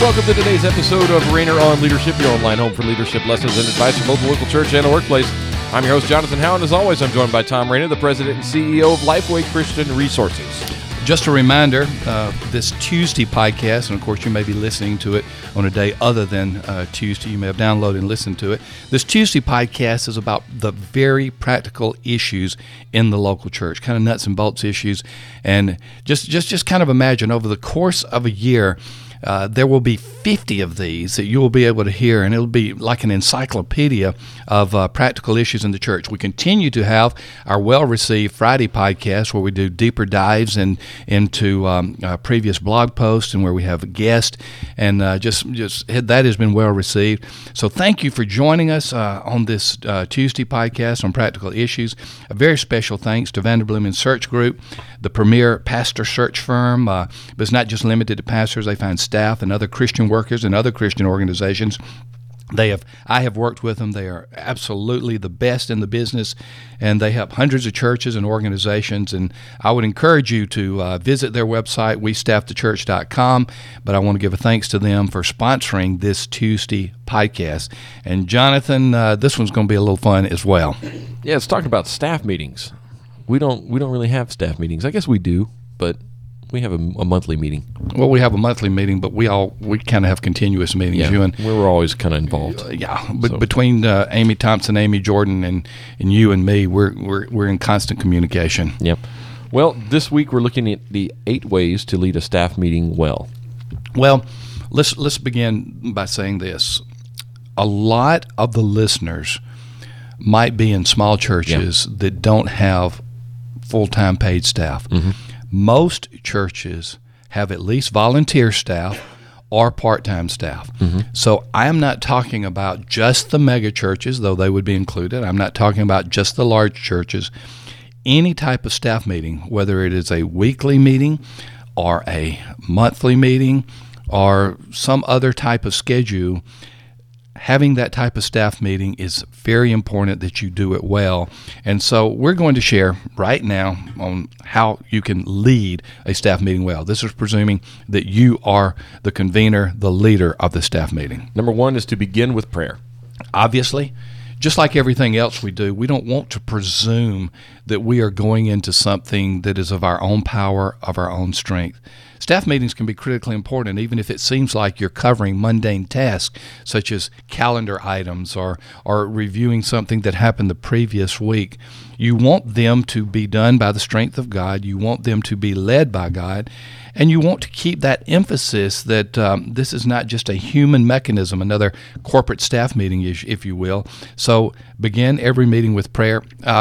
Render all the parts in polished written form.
welcome to today's episode of Rainer on Leadership, your online home for leadership lessons and advice from both the local church and the workplace. I'm your host, Jonathan Howe, and as always, I'm joined by Tom Rainer, the president and CEO of Lifeway Christian Resources. Just a reminder, this Tuesday podcast, and of course you may be listening to it on a day other than Tuesday. You may have downloaded and listened to it. This Tuesday podcast is about the very practical issues in the local church, kind of nuts and bolts issues. And just kind of imagine over the course of a year, there will be 50 of these that you will be able to hear, and it'll be like an encyclopedia of practical issues in the church. We continue to have our well-received Friday podcast where we do deeper dives into previous blog posts and where we have a guest, and just that has been well-received. So thank you for joining us on this Tuesday podcast on practical issues. A very special thanks to Vanderbloemen Search Group, the premier pastor search firm, but it's not just limited to pastors. They find staff and other Christian workers and other Christian organizations. I have worked with them. They are absolutely the best in the business, and they help hundreds of churches and organizations. And I would encourage you to visit their website, westaffthechurch.com. But I want to give a thanks to them for sponsoring this Tuesday podcast. And Jonathan, this one's going to be a little fun as well. Yeah, it's talking about staff meetings. We don't really have staff meetings. I guess we do, but we have a monthly meeting. Well, we have a monthly meeting, but we kind of have continuous meetings. Yeah, we're always kind of involved. But between Amy Thompson, Amy Jordan, and you and me, we're in constant communication. Yep. Well, this week we're looking at the 8 ways to lead a staff meeting well. Well, let's begin by saying this: a lot of the listeners might be in small churches that don't have full-time paid staff. Mm-hmm. Most churches have at least volunteer staff or part-time staff. Mm-hmm. So I am not talking about just the mega churches, though they would be included. I'm not talking about just the large churches. Any type of staff meeting, whether it is a weekly meeting or a monthly meeting or some other type of schedule, having that type of staff meeting is very important that you do it well. And so we're going to share right now on how you can lead a staff meeting well. This is presuming that you are the convener, the leader of the staff meeting. Number 1 is to begin with prayer. Obviously, just like everything else we do, we don't want to presume that we are going into something that is of our own power, of our own strength. Staff meetings can be critically important, even if it seems like you're covering mundane tasks, such as calendar items or reviewing something that happened the previous week. You want them to be done by the strength of God. You want them to be led by God. And you want to keep that emphasis that this is not just a human mechanism, another corporate staff meeting, if you will. So begin every meeting with prayer.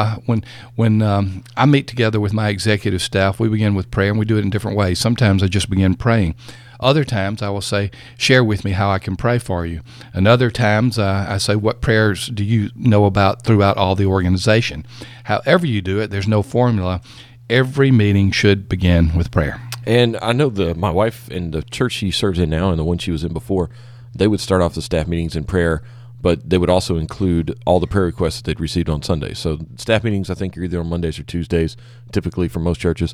When I meet together with my executive staff, we begin with prayer, and we do it in different ways. Sometimes I just begin praying. Other times I will say, share with me how I can pray for you. And other times I say, what prayers do you know about throughout all the organization? However you do it, there's no formula. Every meeting should begin with prayer. And I know my wife and the church she serves in now and the one she was in before, they would start off the staff meetings in prayer, but they would also include all the prayer requests that they'd received on Sundays. So staff meetings, I think, are either on Mondays or Tuesdays, typically for most churches.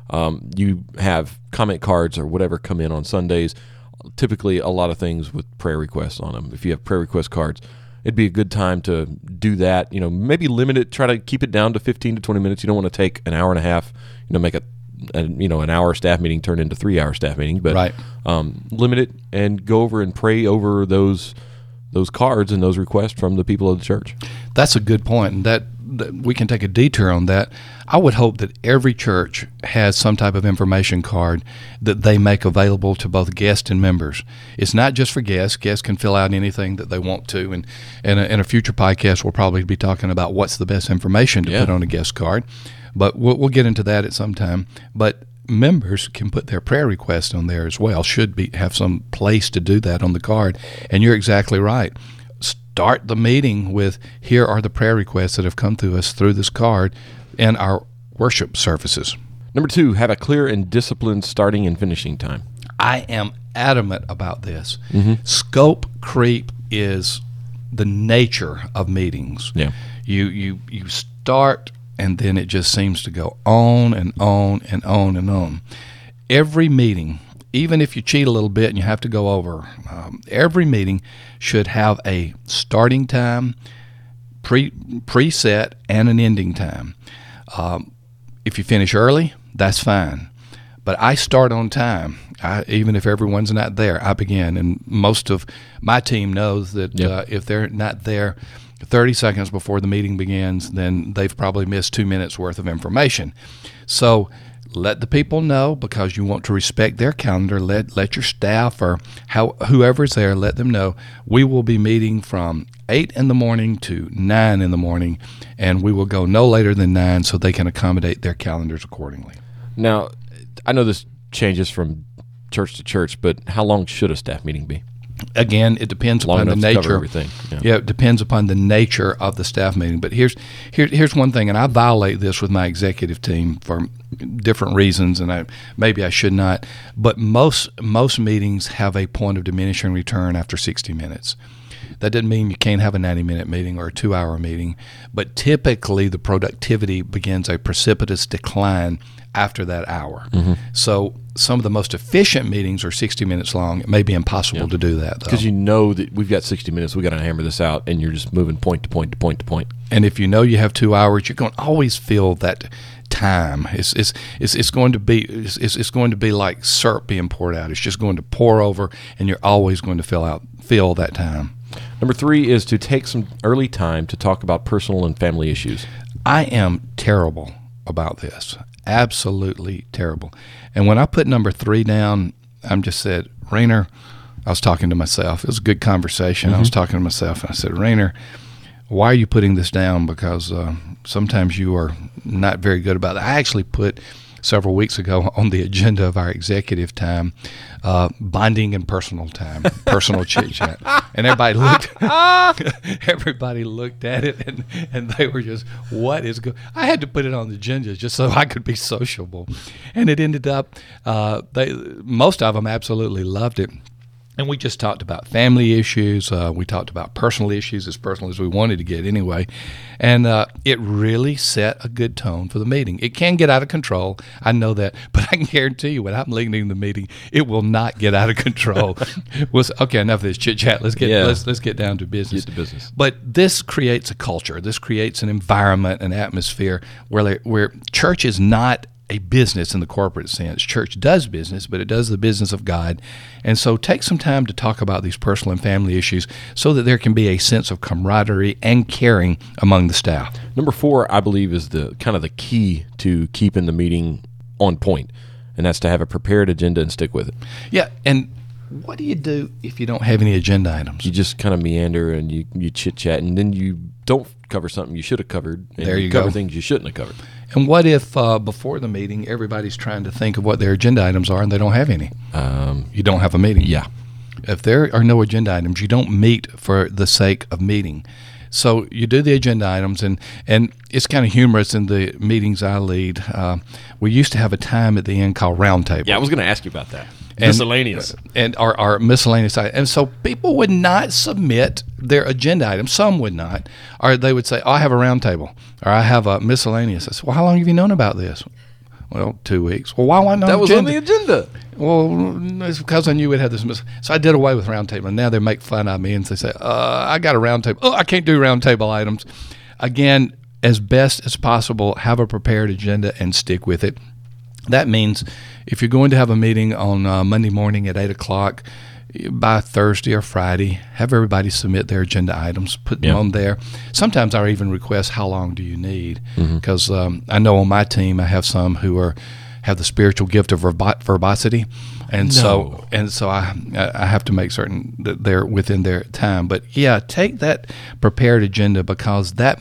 You have comment cards or whatever come in on Sundays, typically a lot of things with prayer requests on them. If you have prayer request cards, it'd be a good time to do that. Maybe limit it, try to keep it down to 15 to 20 minutes. You don't want to take an hour and a half, make an hour staff meeting turn into 3-hour staff meeting, but right. Limit it and go over and pray over those cards and those requests from the people of the church. That's a good point, and that we can take a detour on that. I would hope that every church has some type of information card that they make available to both guests and members. It's not just for guests. Guests can fill out anything that they want to, and in a future podcast, we'll probably be talking about what's the best information to put on a guest card. But we'll get into that at some time. But members can put their prayer request on there as well. Have some place to do that on the card. And you're exactly right. Start the meeting with, here are the prayer requests that have come to us through this card in our worship services. Number 2, have a clear and disciplined starting and finishing time. I am adamant about this. Mm-hmm. Scope creep is the nature of meetings. Yeah. You start, and then it just seems to go on and on and on and on. Every meeting even if you cheat a little bit and you have to go over, every meeting should have a starting time, preset, and an ending time. If you finish early, that's fine. But I start on time. Even if everyone's not there, I begin. And most of my team knows that if they're not there 30 seconds before the meeting begins, then they've probably missed 2 minutes worth of information. So let the people know, because you want to respect their calendar. Let your staff or whoever's there, let them know we will be meeting from 8 in the morning to 9 in the morning, and we will go no later than 9 so they can accommodate their calendars accordingly. Now, I know this changes from church to church, but how long should a staff meeting be? Again, it depends upon the nature. To cover everything. Yeah, it depends upon the nature of the staff meeting. But here's one thing, and I violate this with my executive team for different reasons, and maybe I should not. But most meetings have a point of diminishing return after 60 minutes. That doesn't mean you can't have a 90-minute meeting or a 2-hour meeting, but typically the productivity begins a precipitous decline after that hour. Mm-hmm. So some of the most efficient meetings are 60 minutes long. It may be impossible to do that, though. Because you know that we've got 60 minutes, we've got to hammer this out, and you're just moving point to point to point to point. And if you know you have 2 hours, you're going to always feel that time. It's going to be like syrup being poured out. It's just going to pour over, and you're always going to feel that time. Number 3 is to take some early time to talk about personal and family issues. I am terrible about this. Absolutely terrible. And when I put number 3 down, I'm just said, Rainer, I was talking to myself. It was a good conversation. Mm-hmm. I was talking to myself, and I said, Rainer, why are you putting this down? Because sometimes you are not very good about it. I actually put several weeks ago on the agenda of our executive time, bonding and personal time, personal chit-chat. And everybody looked at it, and they were just, what is good? I had to put it on the agenda just so I could be sociable. And it ended up, most of them absolutely loved it. And we just talked about family issues. We talked about personal issues, as personal as we wanted to get anyway. And it really set a good tone for the meeting. It can get out of control. I know that. But I can guarantee you, when I'm leading the meeting, it will not get out of control. Okay, enough of this chit-chat. Let's get down to business. Get to business. But this creates a culture. This creates an environment, an atmosphere where church is not a business in the corporate sense. Church does business, but it does the business of God. And so take some time to talk about these personal and family issues so that there can be a sense of camaraderie and caring among the staff. Number 4, I believe, is the kind of the key to keeping the meeting on point, and that's to have a prepared agenda and stick with it. Yeah, and what do you do if you don't have any agenda items? You just kind of meander and you chit-chat, and then you don't cover something you should have covered, and there you cover go. Things you shouldn't have covered. And what if before the meeting, everybody's trying to think of what their agenda items are and they don't have any? You don't have a meeting. Yeah. If there are no agenda items, you don't meet for the sake of meeting. So you do the agenda items, and it's kind of humorous in the meetings I lead. We used to have a time at the end called roundtable. Yeah, I was going to ask you about that. Miscellaneous. And our miscellaneous items. And so people would not submit their agenda items. Some would not. Or they would say, I have a roundtable, or I have a miscellaneous. I said, well, how long have you known about this? Well, 2 weeks. Well, why wasn't that was on the agenda? Well, it's because I knew we'd have this. So I did away with roundtable, and now they make fun of me, and they say, I got a roundtable. Oh, I can't do roundtable items. Again, as best as possible, have a prepared agenda and stick with it. That means if you're going to have a meeting on Monday morning at 8 o'clock, by Thursday or Friday, have everybody submit their agenda items, put them on there. Sometimes I even request, how long do you need? Because I know on my team I have some who have the spiritual gift of verbosity, and so I have to make certain that they're within their time. But yeah, take that prepared agenda, because that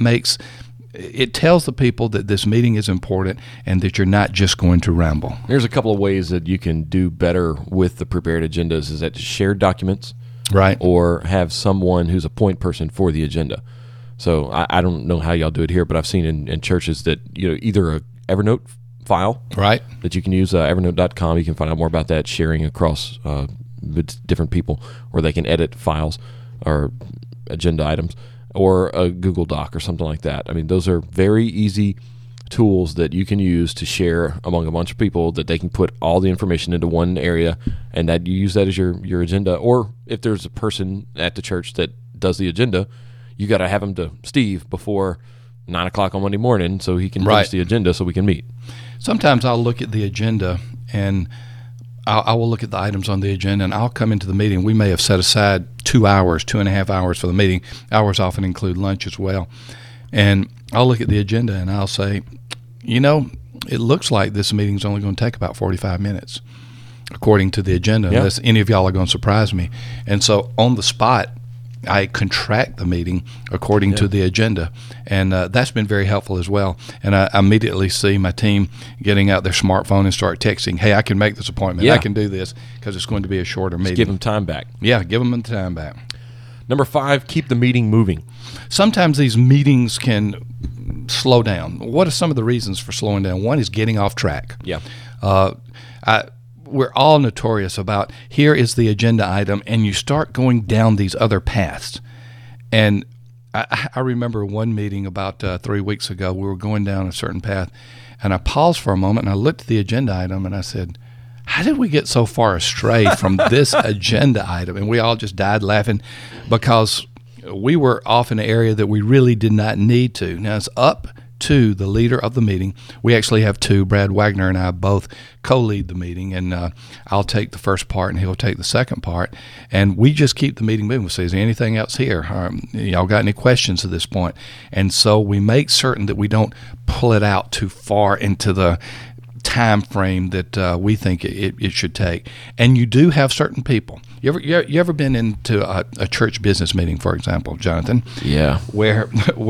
it tells the people that this meeting is important and that you're not just going to ramble. There's a couple of ways that you can do better with the prepared agendas, is that share documents, right, or have someone who's a point person for the agenda. So I don't know how y'all do it here, but I've seen in churches that either a Evernote file, right, that you can use, evernote.com. You can find out more about that, sharing across with different people, or they can edit files or agenda items, or a Google Doc or something like that. I mean, those are very easy tools that you can use to share among a bunch of people, that they can put all the information into one area, and that you use that as your agenda. Or if there's a person at the church that does the agenda, you got to have them to Steve before 9 o'clock on Monday morning so he can finish the agenda so we can meet. Sometimes I'll look at the agenda, and I will look at the items on the agenda, and I'll come into the meeting. We may have set aside 2 hours, 2.5 hours for the meeting. Hours often include lunch as well. And I'll look at the agenda, and I'll say, it looks like this meeting's only going to take about 45 minutes, according to the agenda, unless any of y'all are going to surprise me. And so on the spot, I contract the meeting according to the agenda, and that's been very helpful as well. And I immediately see my team getting out their smartphone and start texting, hey, I can make this appointment. I can do this because it's going to be a shorter meeting. Give them time back. Yeah, give them the time back. Number 5, keep the meeting moving. Sometimes these meetings can slow down. What are some of the reasons for slowing down? One is getting off track. Yeah. We're all notorious about, here is the agenda item, and you start going down these other paths. And I remember one meeting about 3 weeks ago, we were going down a certain path, and I paused for a moment, and I looked at the agenda item, and I said, how did we get so far astray from this agenda item? And we all just died laughing because we were off in an area that we really did not need to. Now, it's up to the leader of the meeting. We actually have two. Brad Wagner and I both co-lead the meeting, and I'll take the first part and he'll take the second part, and we just keep the meeting moving. We say, is there anything else here? Y'all got any questions at this point? And so we make certain that we don't pull it out too far into the time frame that we think it should take. And you do have certain people. You ever been into a church business meeting, for example, Jonathan? Yeah. Where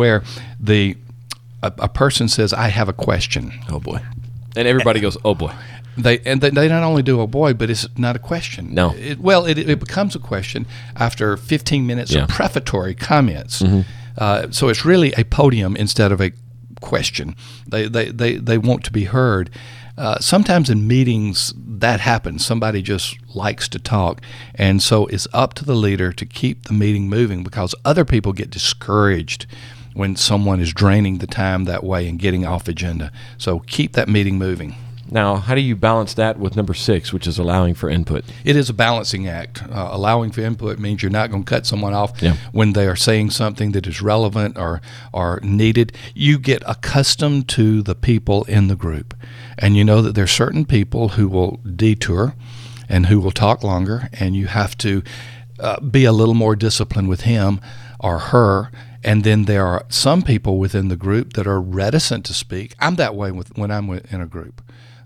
a person says, I have a question. Oh, boy. And everybody goes, oh, boy. They not only do, oh, boy, but it's not a question. No. It becomes a question after 15 minutes of prefatory comments. Mm-hmm. So it's really a podium instead of a question. They want to be heard. Sometimes in meetings that happens. Somebody just likes to talk. And so it's up to the leader to keep the meeting moving, because other people get discouraged when someone is draining the time that way and getting off agenda. So keep that meeting moving. Now, how do you balance that with number 6, which is allowing for input? It is a balancing act. Allowing for input means you're not going to cut someone off when they are saying something that is relevant or needed. You get accustomed to the people in the group, and you know that there are certain people who will detour and who will talk longer, and you have to be a little more disciplined with him or her. And then there are some people within the group that are reticent to speak. I'm that way when I'm in a group.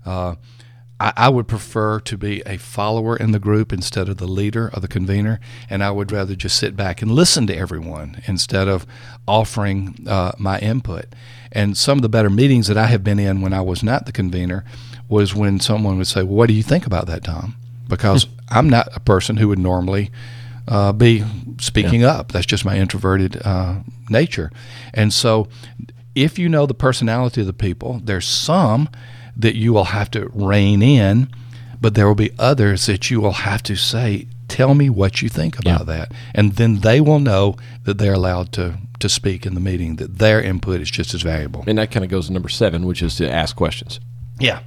I would prefer to be a follower in the group instead of the leader or the convener, and I would rather just sit back and listen to everyone instead of offering my input. And some of the better meetings that I have been in when I was not the convener was when someone would say, well, what do you think about that, Tom? Because I'm not a person who would normally be speaking up. That's just my introverted nature. And so if you know the personality of the people, there's some that you will have to rein in, but there will be others that you will have to say, tell me what you think about that. And then they will know that they're allowed to speak in the meeting, that their input is just as valuable. And that kind of goes to number 7, which is to ask questions. Yeah.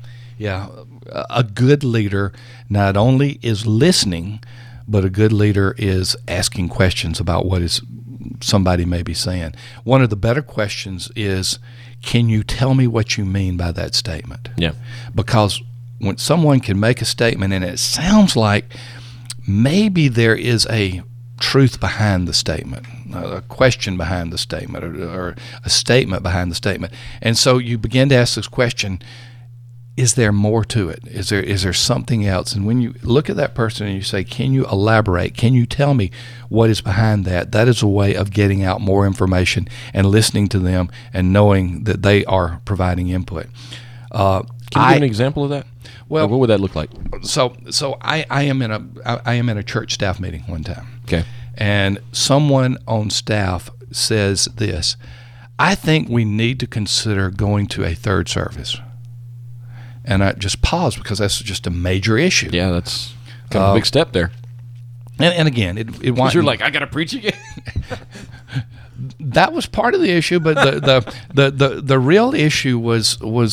A good leader not only is listening, but a good leader is asking questions about what is somebody may be saying. One of the better questions is, can you tell me what you mean by that statement? Yeah. Because when someone can make a statement and it sounds like maybe there is a truth behind the statement, a question behind the statement, or a statement behind the statement, and so you begin to ask this question, is there more to it? Is there something else? And when you look at that person and you say, can you elaborate? Can you tell me what is behind that? That is a way of getting out more information and listening to them and knowing that they are providing input. Can you give an example of that? Well, what would that look like? So I am in a church staff meeting one time. Okay. And someone on staff says this, I think we need to consider going to a third service. And I just paused because that's just a major issue. Yeah, that's kind of a big step there. And again, it you're like, I got to preach again? that was part of the issue, but the real issue was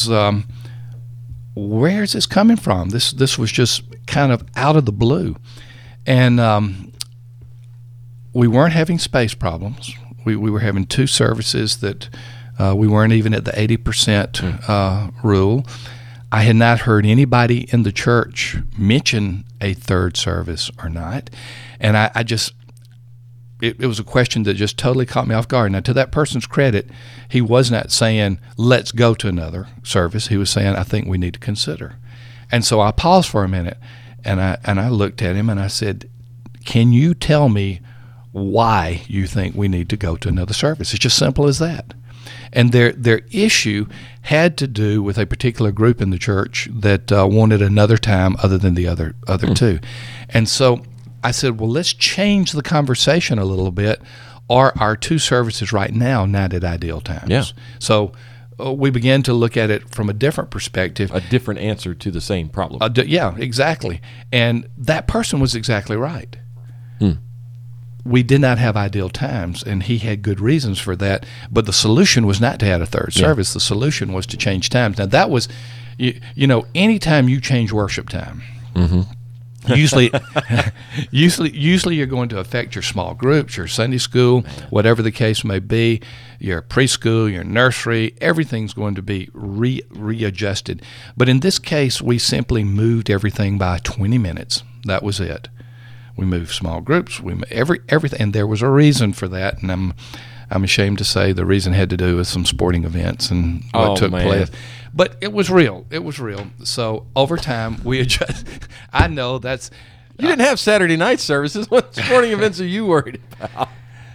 where is this coming from? This was just kind of out of the blue, and we weren't having space problems. We were having 2 services that we weren't even at the 80% rule. I had not heard anybody in the church mention a third service or not, and I just. It was a question that just totally caught me off guard. Now, to that person's credit, he was not saying, let's go to another service. He was saying, I think we need to consider. And so I paused for a minute, and I looked at him, and I said, can you tell me why you think we need to go to another service? It's just simple as that. And their issue had to do with a particular group in the church that wanted another time other than the other two. And so I said, well, let's change the conversation a little bit. Are our 2 services right now not at ideal times? Yeah. So we began to look at it from a different perspective. A different answer to the same problem. Yeah, exactly. And that person was exactly right. We did not have ideal times, and he had good reasons for that. But the solution was not to add a third service. The solution was to change times. Now, that was, anytime you change worship time, usually you're going to affect your small groups, your Sunday school, whatever the case may be, your preschool, your nursery. Everything's going to be readjusted. But in this case, we simply moved everything by 20 minutes. That was it. We moved small groups. We everything, and there was a reason for that. And I'm ashamed to say the reason had to do with some sporting events and what took place. But it was real. It was real. So over time, we adjust. I know that's. You didn't have Saturday night services. What sporting events are you worried about?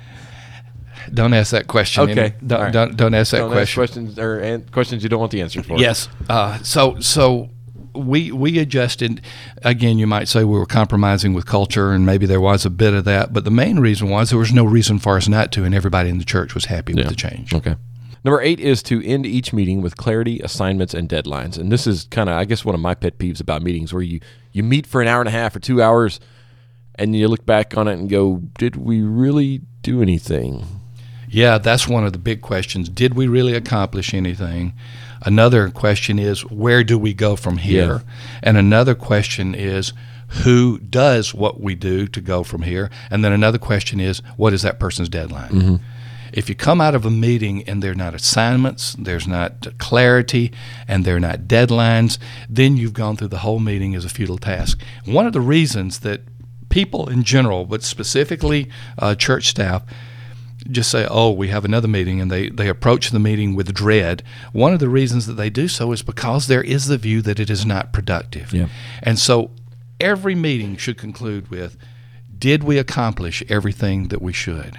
Don't ask that question. Okay. Don't ask that don't question. Ask questions or questions you don't want the answer for. Yes. So we adjusted. Again, you might say we were compromising with culture, and maybe there was a bit of that. But the main reason was there was no reason for us not to, and everybody in the church was happy with the change. Okay. Number 8 is to end each meeting with clarity, assignments, and deadlines. And this is kind of, I guess, one of my pet peeves about meetings where you meet for an hour and a half or 2 hours, and you look back on it and go, did we really do anything? Yeah, that's one of the big questions. Did we really accomplish anything? Another question is, where do we go from here? Yeah. And another question is, who does what we do to go from here? And then another question is, what is that person's deadline? Mm-hmm. If you come out of a meeting and there are not assignments, there's not clarity, and there are not deadlines, then you've gone through the whole meeting as a futile task. One of the reasons that people in general, but specifically church staff, just say, oh, we have another meeting, and they approach the meeting with dread. One of the reasons that they do so is because there is the view that it is not productive. Yeah. And so every meeting should conclude with, did we accomplish everything that we should?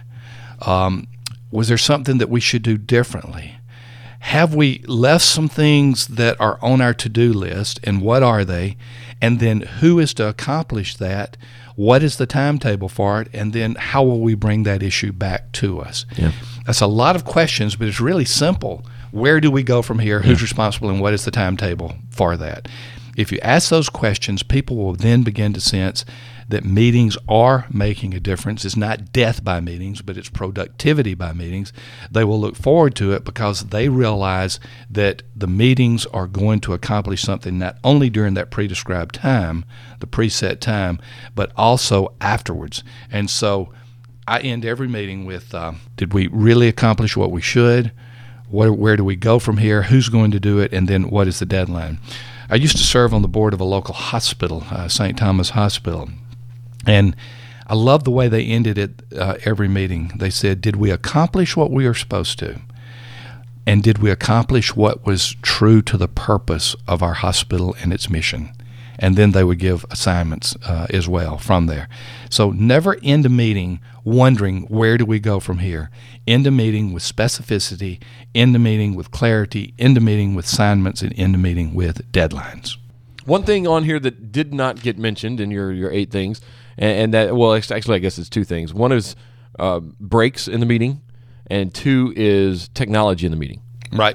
Was there something that we should do differently? Have we left some things that are on our to-do list, and what are they? And then who is to accomplish that? What is the timetable for it? And then how will we bring that issue back to us? Yeah. That's a lot of questions, but it's really simple. Where do we go from here? Who's responsible, and what is the timetable for that? If you ask those questions, people will then begin to sense that meetings are making a difference. It's not death by meetings, but it's productivity by meetings. They will look forward to it because they realize that the meetings are going to accomplish something not only during that pre-described time, the preset time, but also afterwards. And so I end every meeting with, did we really accomplish what we should? Where do we go from here? Who's going to do it? And then what is the deadline? I used to serve on the board of a local hospital, St. Thomas Hospital. And I love the way they ended it every meeting. They said, did we accomplish what we are supposed to? And did we accomplish what was true to the purpose of our hospital and its mission? And then they would give assignments as well from there. So never end a meeting wondering, where do we go from here? End a meeting with specificity, end a meeting with clarity, end a meeting with assignments, and end a meeting with deadlines. One thing on here that did not get mentioned in your 8 things, and that, well, actually I guess it's 2 things. One is breaks in the meeting, and 2 is technology in the meeting. Right.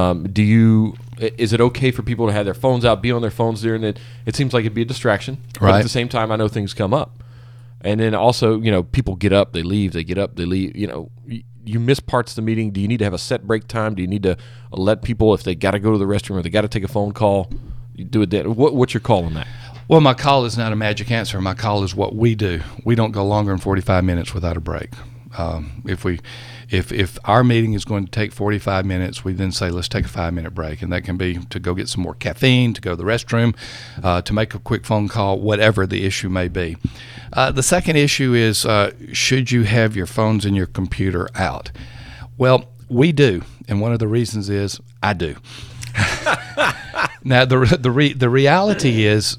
Is it okay for people to have their phones out, be on their phones during it? It seems like it'd be a distraction. Right. But at the same time, I know things come up. And then also, people get up, they leave, they get up, they leave. You miss parts of the meeting. Do you need to have a set break time? Do you need to let people, if they got to go to the restroom or they got to take a phone call, you do it then? What's your call on that? Well, my call is not a magic answer. My call is what we do. We don't go longer than 45 minutes without a break. If our meeting is going to take 45 minutes, we then say, let's take a 5-minute break. And that can be to go get some more caffeine, to go to the restroom, to make a quick phone call, whatever the issue may be. The second issue is, should you have your phones and your computer out? Well, we do. And one of the reasons is I do. Now, the reality is,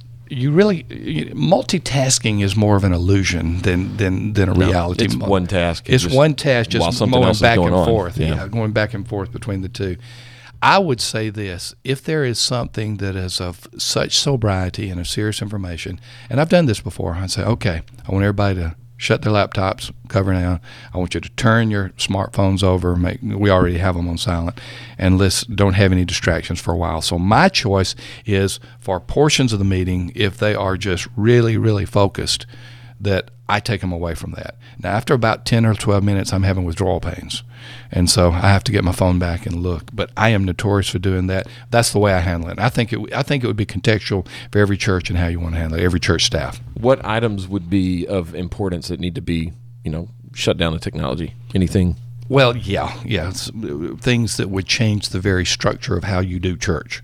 multitasking is more of an illusion than a reality. It's one task. It's one task, just going back and forth. Yeah, going back and forth between the two. I would say this: if there is something that is of such sobriety and of serious information, and I've done this before, I'd say, okay, I want everybody to shut their laptops, cover down. I want you to turn your smartphones over. We already have them on silent, and don't have any distractions for a while. So my choice is for portions of the meeting, if they are just really, really focused, that I take them away from that. Now, after about 10 or 12 minutes, I'm having withdrawal pains, and so I have to get my phone back and look. But I am notorious for doing that. That's the way I handle it. I think it would be contextual for every church and how you want to handle it, every church staff. What items would be of importance that need to be, shut down the technology? Anything? Well, yeah. It's things that would change the very structure of how you do church.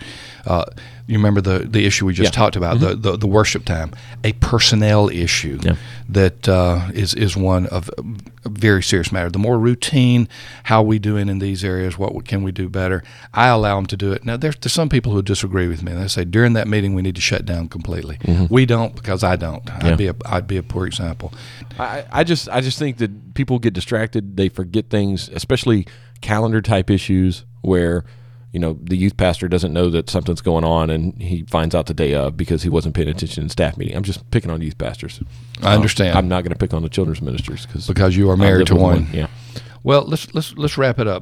You remember the issue we just talked about, the worship time, a personnel issue that is one of a very serious matter. The more routine, how we doing in these areas, what can we do better? I allow them to do it. Now, there's some people who disagree with me. They say during that meeting we need to shut down completely. We don't, because I don't. I'd be a poor example. I just think that people get distracted. They forget things, especially calendar type issues where the youth pastor doesn't know that something's going on, and he finds out the day of because he wasn't paying attention in staff meeting. I'm just picking on youth pastors. I understand. I'm not going to pick on the children's ministers because you are married to one. Yeah. Well, let's wrap it up.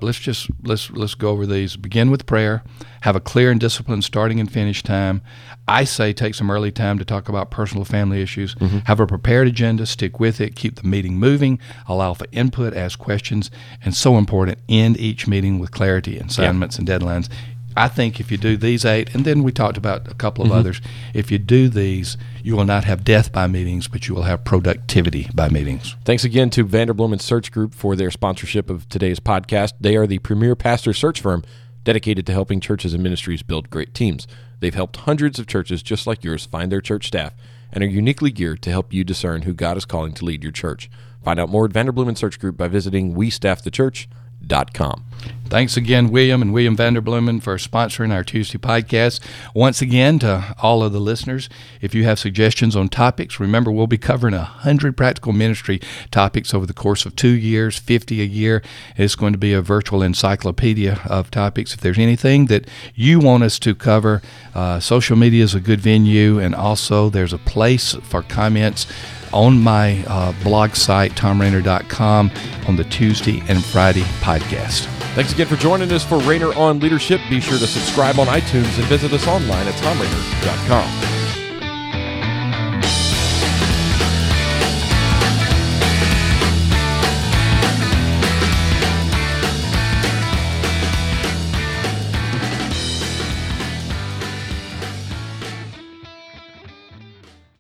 Let's go over these. Begin with prayer. Have a clear and disciplined starting and finish time. I say take some early time to talk about personal family issues. Have a prepared agenda. Stick with it. Keep the meeting moving. Allow for input. Ask questions. And so important, end each meeting with clarity, assignments, and deadlines. I think if you do these 8, and then we talked about a couple of others, if you do these, you will not have death by meetings, but you will have productivity by meetings. Thanks again to Vanderbloemen Search Group for their sponsorship of today's podcast. They are the premier pastor search firm dedicated to helping churches and ministries build great teams. They've helped hundreds of churches just like yours find their church staff and are uniquely geared to help you discern who God is calling to lead your church. Find out more at Vanderbloemen Search Group by visiting westaffthechurch.com. Thanks again, William and William Vanderbloemen, for sponsoring our Tuesday podcast. Once again, to all of the listeners, if you have suggestions on topics, remember we'll be covering 100 practical ministry topics over the course of 2 years, 50 a year. It's going to be a virtual encyclopedia of topics. If there's anything that you want us to cover, social media is a good venue, and also there's a place for comments on my blog site, tomrainer.com, on the Tuesday and Friday podcast. Thanks again for joining us for Rainer on Leadership. Be sure to subscribe on iTunes and visit us online at tomrainer.com.